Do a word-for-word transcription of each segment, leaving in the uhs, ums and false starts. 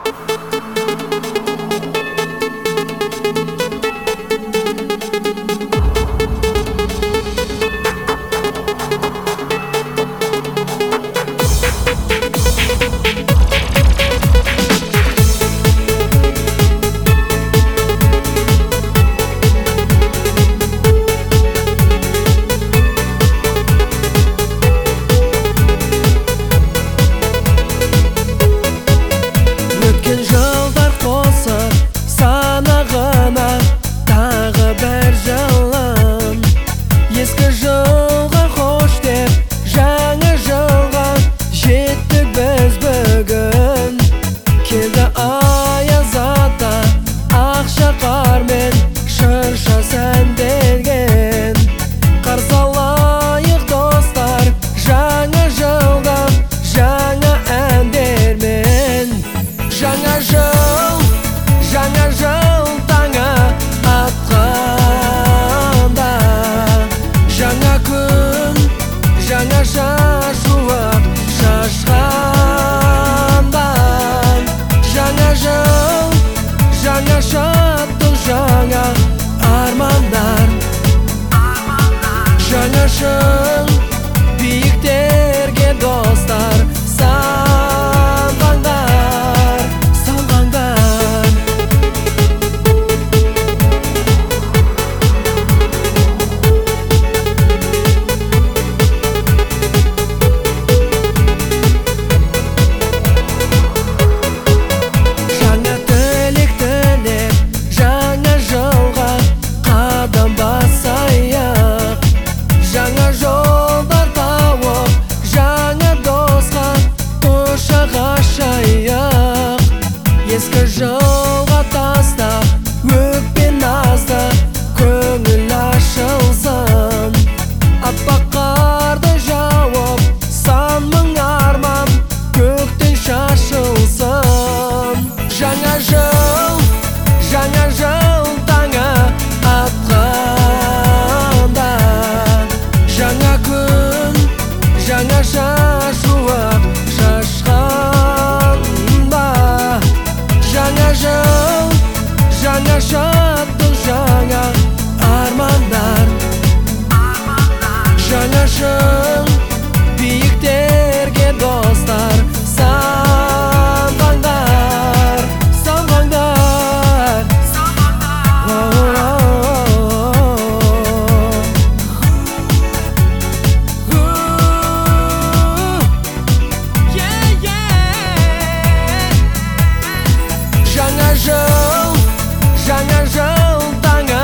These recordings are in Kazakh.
Жыл биіктерге достар самғаңдар, самғаңдар. Жаңа тілек тілеп, жаңа жылға қадам басайық. Жаңа жолдар тауып, жаңа досқа құшақ ашайық. Ескі жылға тастап, өкпе назды көңіл ашылсын. Аппақ қарды жауып, сан мың арман көктен шашылсын. Жаңа жыл, жаңа жыл таңы атқанда, жаңа күн, жаңа шашуақ шашқанда. Жаңа жыл, жаңа шаттық, жаңа армандар. Жаңа жыл биіктерге достар самғаңдар, самғаңдар. Жаңа жыл, жаңа жыл таңы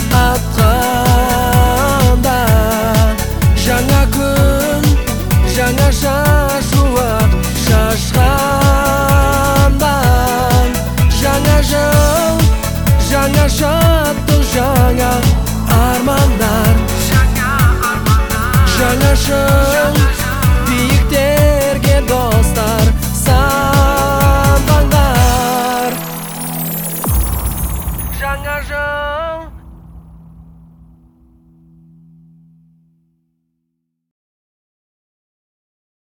атқанда, жаңа күн, жаңа шашуақ шашқанда. Жаңа жыл, жаңа шаттық, жаңа армандар. Жаңа жыл